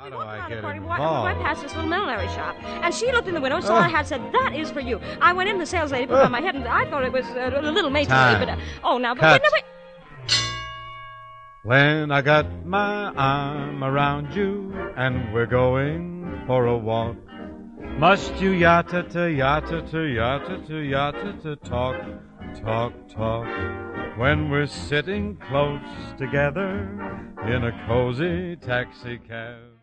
we do walked I around the get corner, involved? right past this little millinery shop, and she looked in the window, saw our hat, said, "That is for you." I went in, the sales lady put it on my head, and I thought it was a little matronly, Time. but now, but Cut. wait. When I got my arm around you and we're going for a walk, must you yatta-ta, yatta-ta, yatta-ta, yatta-ta, talk, talk, talk, when we're sitting close together in a cozy taxi cab?